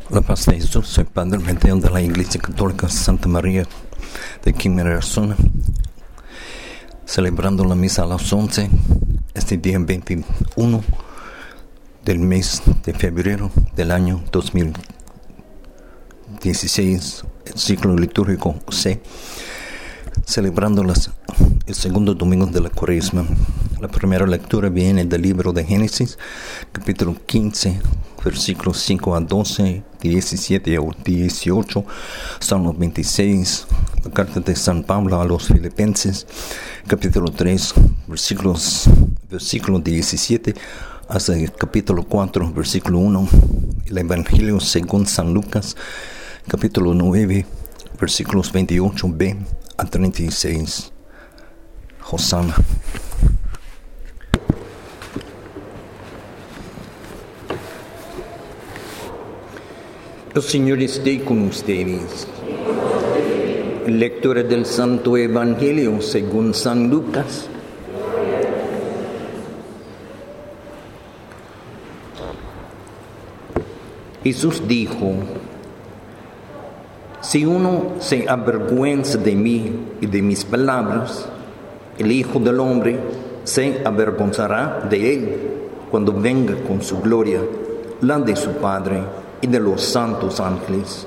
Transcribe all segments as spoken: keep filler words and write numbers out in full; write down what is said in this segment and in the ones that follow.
La paz de Jesús, soy Padre Mateo de la Iglesia Católica Santa María de Quimera-Arzona, celebrando la misa a las once, este día veintiuno del mes de febrero del año dos mil dieciséis, el ciclo litúrgico C, celebrando las, el segundo domingo de la Cuaresma. La primera lectura viene del libro de Génesis, capítulo quince, versículos cinco a doce, diecisiete a dieciocho, Salmo veintiséis, la carta de San Pablo a los Filipenses, capítulo tres, versículos, versículo diecisiete, hasta el capítulo cuatro, versículo uno, el Evangelio según San Lucas, capítulo nueve, versículos veintiocho b a treinta y seis. Hosanna. El Señor esté con ustedes. Lectura del Santo Evangelio según San Lucas. Jesús dijo: si uno se avergüenza de mí y de mis palabras, el Hijo del Hombre se avergonzará de él cuando venga con su gloria, la de su Padre y de los santos ángeles.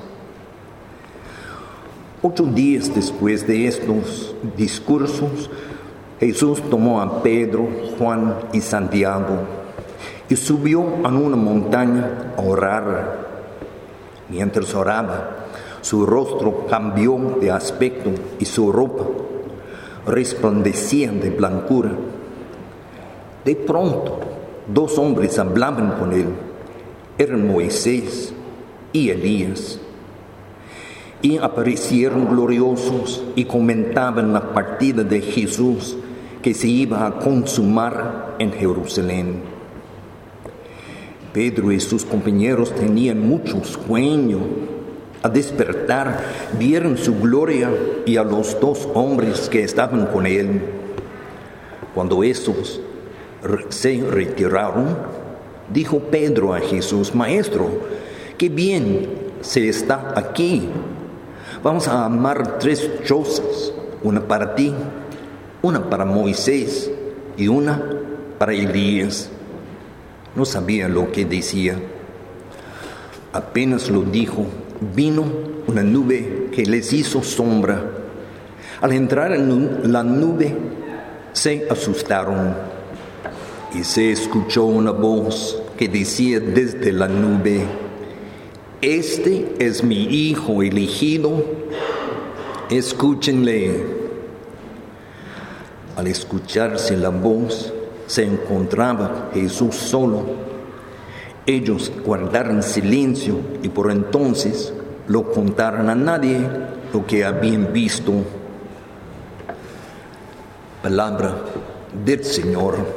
Ocho días después de estos discursos, Jesús tomó a Pedro, Juan y Santiago y subió a una montaña a orar. Mientras oraba, su rostro cambió de aspecto y su ropa resplandecía de blancura. De pronto, dos hombres hablaban con él. Eran Moisés y Elías, y aparecieron gloriosos y comentaban la partida de Jesús que se iba a consumar en Jerusalén. Pedro y sus compañeros tenían mucho sueño. Al despertar, vieron su gloria y a los dos hombres que estaban con él. Cuando estos se retiraron, dijo Pedro a Jesús: Maestro, qué bien se está aquí. Vamos a armar tres chozas, una para ti, una para Moisés y una para Elías. No sabía lo que decía. Apenas lo dijo, vino una nube que les hizo sombra. Al entrar en la nube, se asustaron. Y se escuchó una voz que decía desde la nube: este es mi Hijo elegido, escúchenle. Al escucharse la voz, se encontraba Jesús solo. Ellos guardaron silencio y por entonces no contaron a nadie lo que habían visto. Palabra del Señor.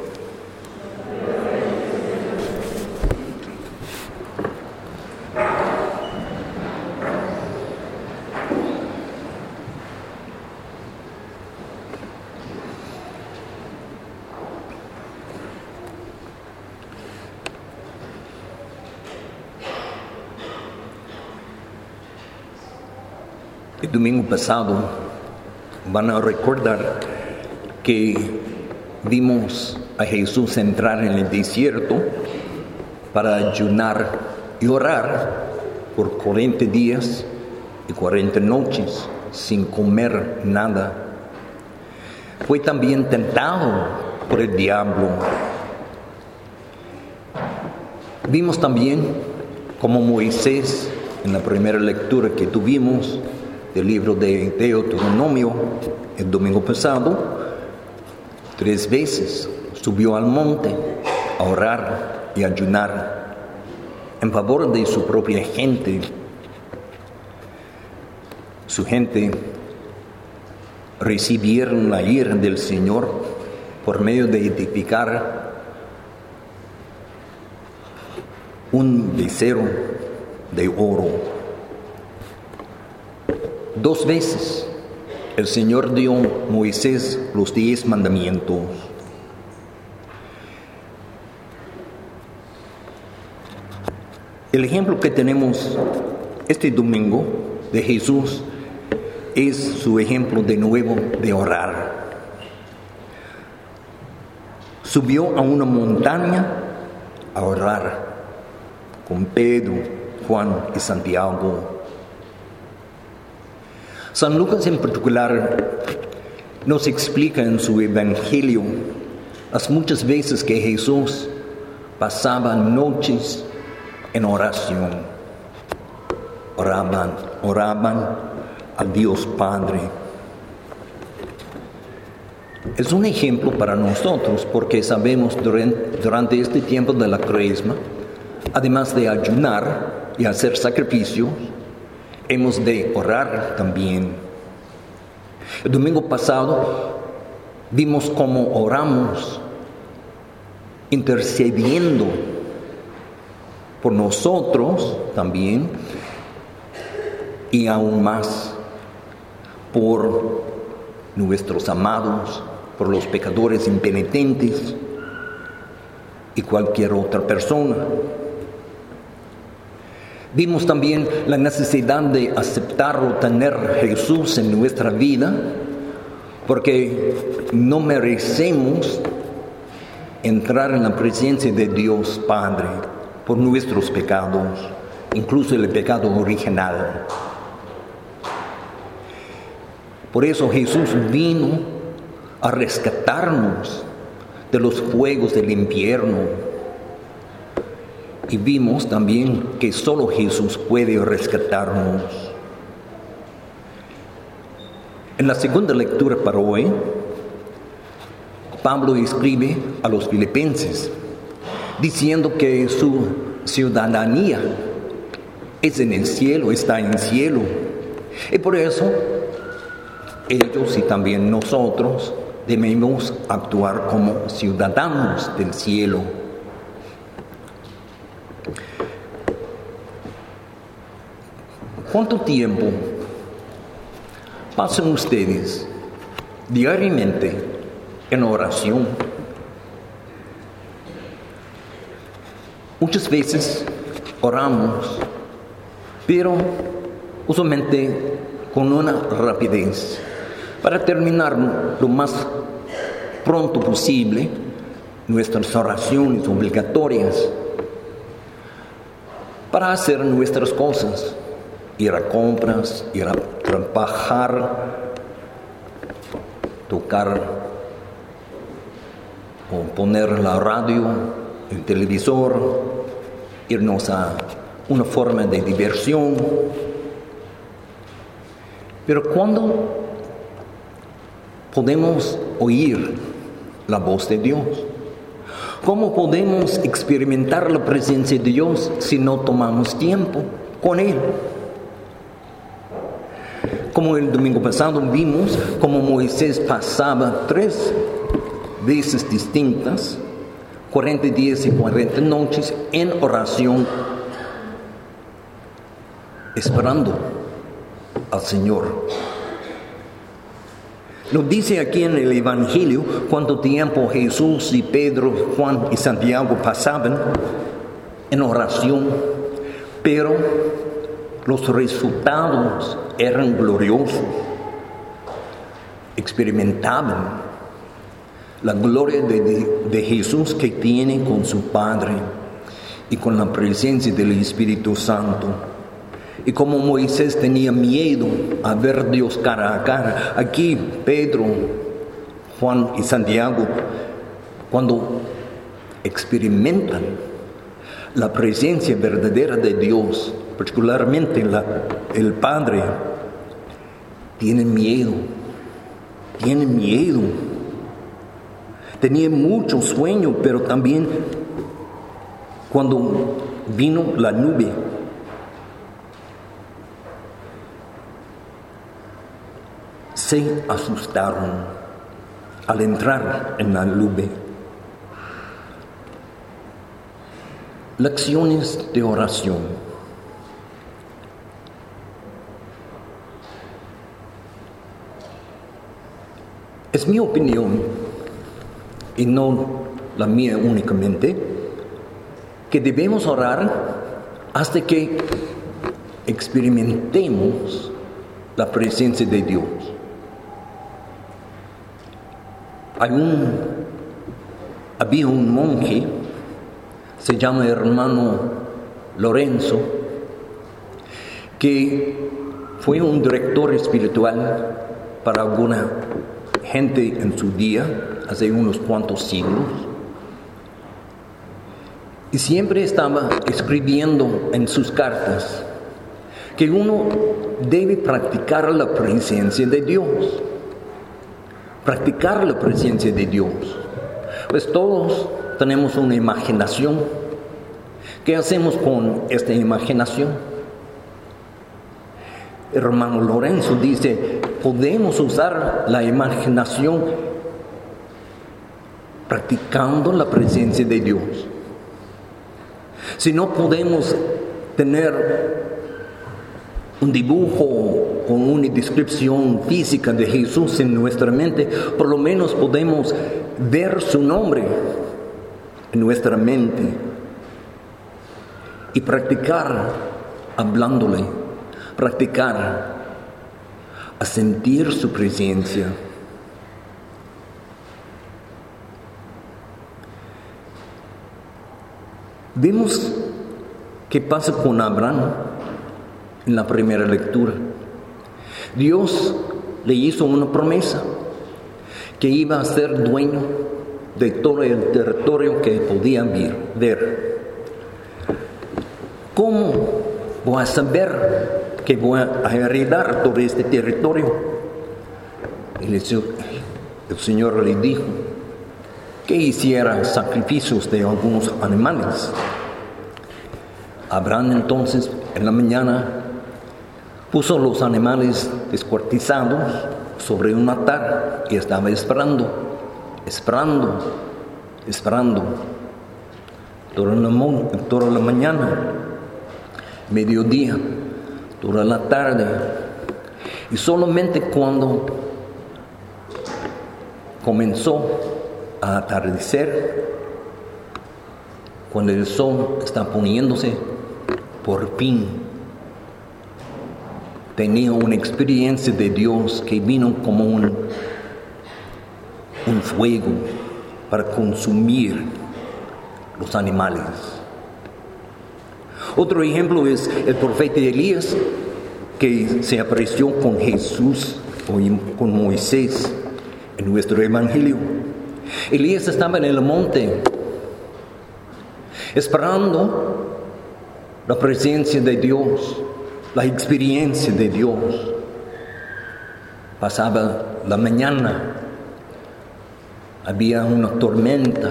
El domingo pasado van a recordar que vimos a Jesús entrar en el desierto para ayunar y orar por cuarenta días y cuarenta noches sin comer nada. Fue también tentado por el diablo. Vimos también como Moisés, en la primera lectura que tuvimos del libro de Deuteronomio el domingo pasado, tres veces subió al monte a orar y ayunar en favor de su propia gente. Su gente recibieron la ira del Señor por medio de edificar un becerro de oro. Dos veces el Señor dio a Moisés los diez mandamientos. El ejemplo que tenemos este domingo de Jesús es su ejemplo de nuevo de orar. Subió a una montaña a orar con Pedro, Juan y Santiago. San Lucas en particular nos explica en su evangelio las muchas veces que Jesús pasaba noches en oración. Oraban, oraban a Dios Padre. Es un ejemplo para nosotros porque sabemos durante, durante este tiempo de la Cuaresma, además de ayunar y hacer sacrificios, hemos de orar también. El domingo pasado vimos cómo oramos intercediendo por nosotros también y aún más por nuestros amados, por los pecadores impenitentes y cualquier otra persona. Vimos también la necesidad de aceptar o tener a Jesús en nuestra vida, porque no merecemos entrar en la presencia de Dios Padre por nuestros pecados, incluso el pecado original. Por eso Jesús vino a rescatarnos de los fuegos del infierno. Y vimos también que solo Jesús puede rescatarnos. En la segunda lectura para hoy, Pablo escribe a los filipenses diciendo que su ciudadanía es en el cielo, está en el cielo. Y por eso ellos y también nosotros debemos actuar como ciudadanos del cielo. ¿Cuánto tiempo pasan ustedes diariamente en oración? Muchas veces oramos, pero usualmente con una rapidez, para terminar lo más pronto posible nuestras oraciones obligatorias, para hacer nuestras cosas. Ir a compras, ir a trabajar, tocar o poner la radio, el televisor, irnos a una forma de diversión. Pero ¿cuándo podemos oír la voz de Dios? ¿Cómo podemos experimentar la presencia de Dios si no tomamos tiempo con Él? Como el domingo pasado vimos cómo Moisés pasaba tres veces distintas, cuarenta días y cuarenta noches, en oración, esperando al Señor. Nos dice aquí en el Evangelio cuánto tiempo Jesús y Pedro, Juan y Santiago pasaban en oración, pero los resultados eran gloriosos. Experimentaban la gloria de, de, de Jesús que tiene con su Padre y con la presencia del Espíritu Santo. Y como Moisés tenía miedo a ver a Dios cara a cara, aquí Pedro, Juan y Santiago, cuando experimentan la presencia verdadera de Dios, particularmente la, el Padre, tienen miedo, tienen miedo. Tenía mucho sueño, pero también cuando vino la nube, se asustaron al entrar en la nube. Lecciones de oración. Es mi opinión, y no la mía únicamente, que debemos orar hasta que experimentemos la presencia de Dios. Hay un, había un monje, se llama hermano Lorenzo, que fue un director espiritual para alguna gente en su día, hace unos cuantos siglos. Y siempre estaba escribiendo en sus cartas que uno debe practicar la presencia de Dios. Practicar la presencia de Dios. Pues todos tenemos una imaginación. ¿Qué hacemos con esta imaginación? El hermano Lorenzo dice, podemos usar la imaginación practicando la presencia de Dios. Si no podemos tener un dibujo con una descripción física de Jesús en nuestra mente, por lo menos podemos ver su nombre en nuestra mente y practicar hablándole, practicar a sentir su presencia. Vemos qué pasa con Abraham en la primera lectura. Dios le hizo una promesa que iba a ser dueño de todo el territorio que podía ver. ¿Cómo voy a saber que voy a heredar todo este territorio? Y el Señor le dijo que hiciera sacrificios de algunos animales. Abraham entonces en la mañana puso los animales descuartizados sobre un altar y estaba esperando, esperando, esperando toda la, toda la mañana, mediodía, toda la tarde. Y solamente cuando comenzó a atardecer, cuando el sol está poniéndose, por fin tenía una experiencia de Dios que vino como un, un fuego para consumir los animales. Otro ejemplo es el profeta Elías, que se apareció con Jesús o con Moisés en nuestro evangelio. Elías estaba en el monte esperando la presencia de Dios, la experiencia de Dios. Pasaba la mañana, había una tormenta,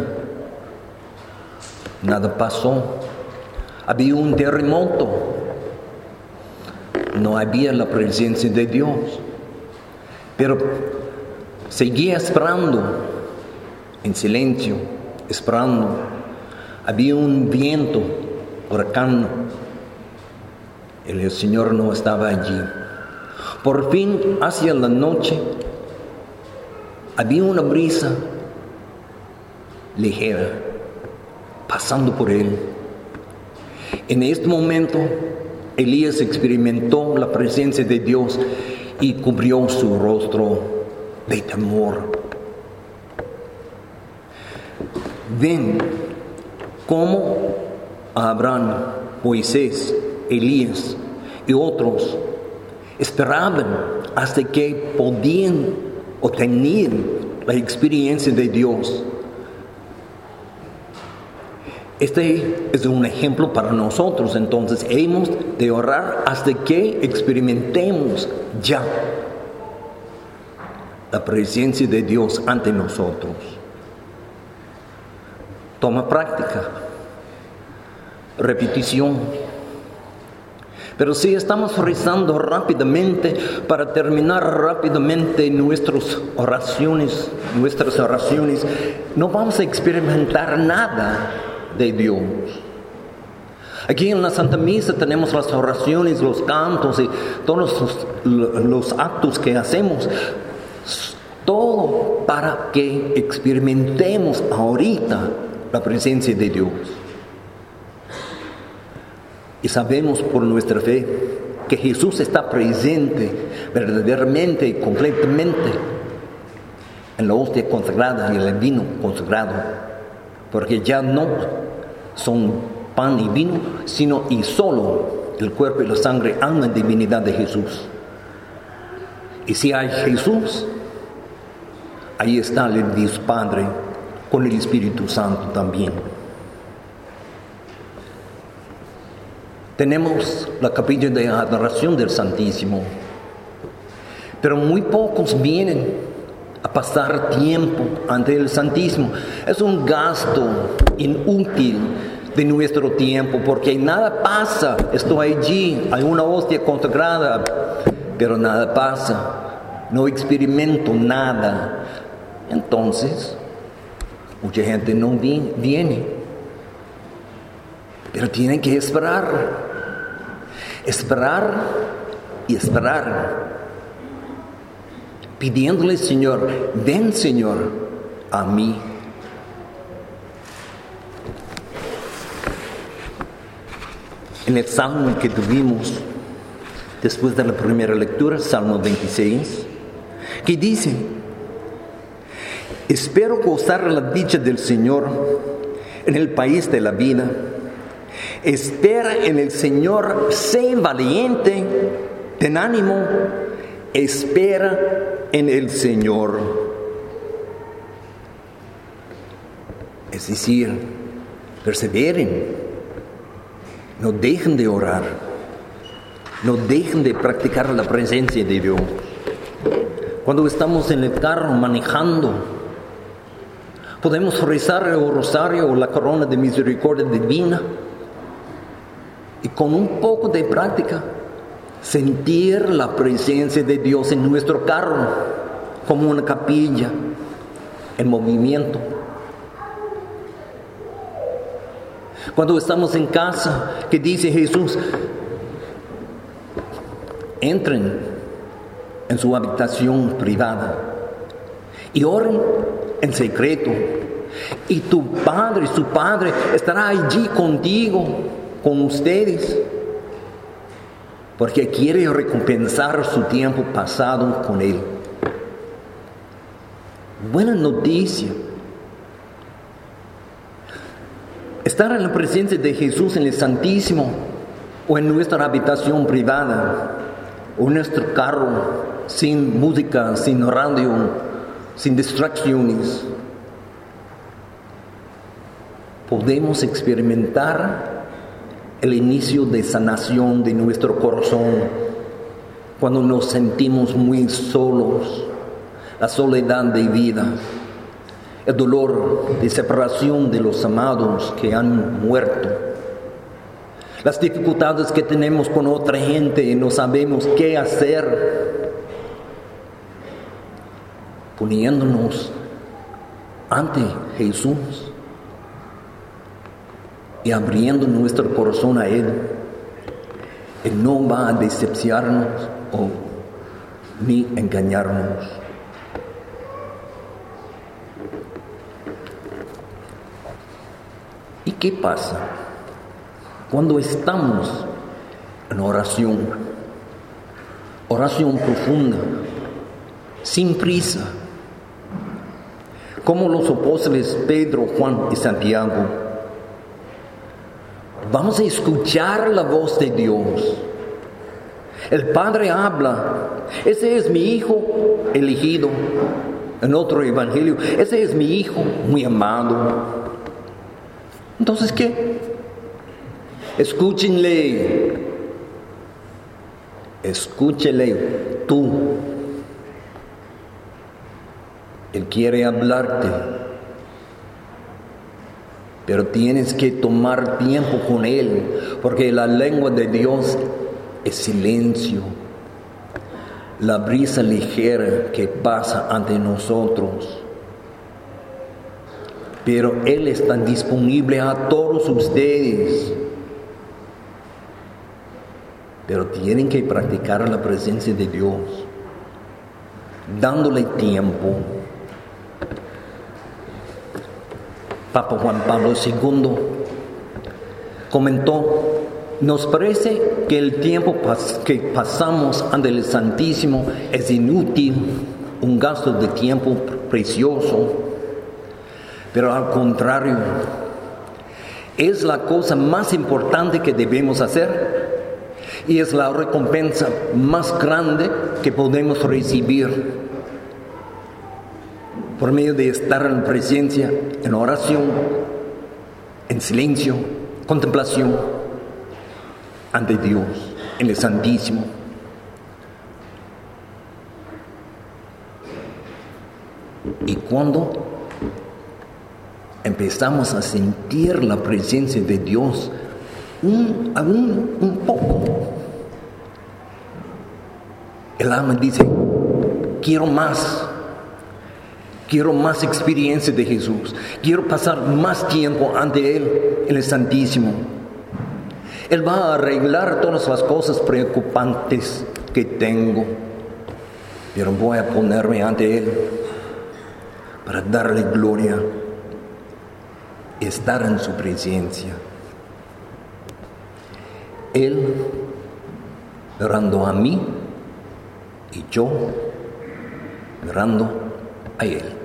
nada pasó. Había un terremoto, no había la presencia de Dios. Pero seguía esperando, en silencio, esperando. Había un viento, huracán, el Señor no estaba allí. Por fin, hacia la noche, había una brisa ligera pasando por él. En este momento, Elías experimentó la presencia de Dios y cubrió su rostro de temor. Ven cómo Abraham, Moisés, Elías y otros esperaban hasta que podían obtener la experiencia de Dios. Este es un ejemplo para nosotros. Entonces hemos de orar hasta que experimentemos ya la presencia de Dios ante nosotros. Toma práctica, repetición. Pero si estamos rezando rápidamente para terminar rápidamente nuestras oraciones, nuestras oraciones, no vamos a experimentar nada de Dios. Aquí en la Santa Misa tenemos las oraciones, los cantos y todos los, los actos que hacemos, todo para que experimentemos ahorita la presencia de Dios. Y sabemos por nuestra fe que Jesús está presente verdaderamente y completamente en la hostia consagrada y el vino consagrado, porque ya no son pan y vino, sino y solo el cuerpo y la sangre, alma y divinidad de Jesús. Y si hay Jesús, ahí está el Dios Padre con el Espíritu Santo también. Tenemos la capilla de adoración del Santísimo, pero muy pocos vienen a pasar tiempo ante el Santísimo. Es un gasto inútil de nuestro tiempo, porque nada pasa. Estoy allí, hay una hostia consagrada, pero nada pasa, no experimento nada. Entonces, mucha gente no viene, pero tienen que esperar, esperar y esperar, pidiéndole, Señor, ven, Señor, a mí. En el salmo que tuvimos después de la primera lectura, Salmo veintiséis, que dice: espero gozar la dicha del Señor en el país de la vida. Espera en el Señor, sé valiente, ten ánimo, espera en el Señor. Es decir, perseveren, no dejen de orar, no dejen de practicar la presencia de Dios. Cuando estamos en el carro manejando, podemos rezar el rosario o la corona de misericordia divina y con un poco de práctica sentir la presencia de Dios en nuestro carro como una capilla en movimiento. Cuando estamos en casa, que dice Jesús, entren en su habitación privada y oren en secreto, y tu Padre, su Padre, estará allí contigo, con ustedes, porque quiere recompensar su tiempo pasado con Él. Buena noticia. Estar en la presencia de Jesús en el Santísimo, o en nuestra habitación privada, o en nuestro carro, sin música, sin radio, sin distracciones, podemos experimentar el inicio de sanación de nuestro corazón cuando nos sentimos muy solos, la soledad de vida, el dolor de separación de los amados que han muerto, las dificultades que tenemos con otra gente y no sabemos qué hacer, poniéndonos ante Jesús y abriendo nuestro corazón a Él. Él no va a decepcionarnos o ni engañarnos. ¿Y qué pasa cuando estamos en oración? Oración profunda, sin prisa, como los apóstoles Pedro, Juan y Santiago. Vamos a escuchar la voz de Dios. El Padre habla. Ese es mi Hijo elegido. En otro evangelio, ese es mi Hijo muy amado. Entonces, ¿qué? Escúchenle. Escúchele tú. Él quiere hablarte, pero tienes que tomar tiempo con Él, porque la lengua de Dios es silencio, la brisa ligera que pasa ante nosotros. Pero Él está disponible a todos ustedes, pero tienen que practicar la presencia de Dios, dándole tiempo. Papa Juan Pablo segundo comentó nos parece que el tiempo pas- que pasamos ante el Santísimo es inútil, un gasto de tiempo precioso, pero al contrario, es la cosa más importante que debemos hacer y es la recompensa más grande que podemos recibir por medio de estar en presencia, en oración, en silencio, contemplación ante Dios, en el Santísimo. Y cuando empezamos a sentir la presencia de Dios un, un, un poco, el alma dice, quiero más, quiero más experiencia de Jesús, quiero pasar más tiempo ante Él en el Santísimo. Él va a arreglar todas las cosas preocupantes que tengo, pero voy a ponerme ante Él para darle gloria, estar en su presencia. Él mirando a mí y yo mirando a Él.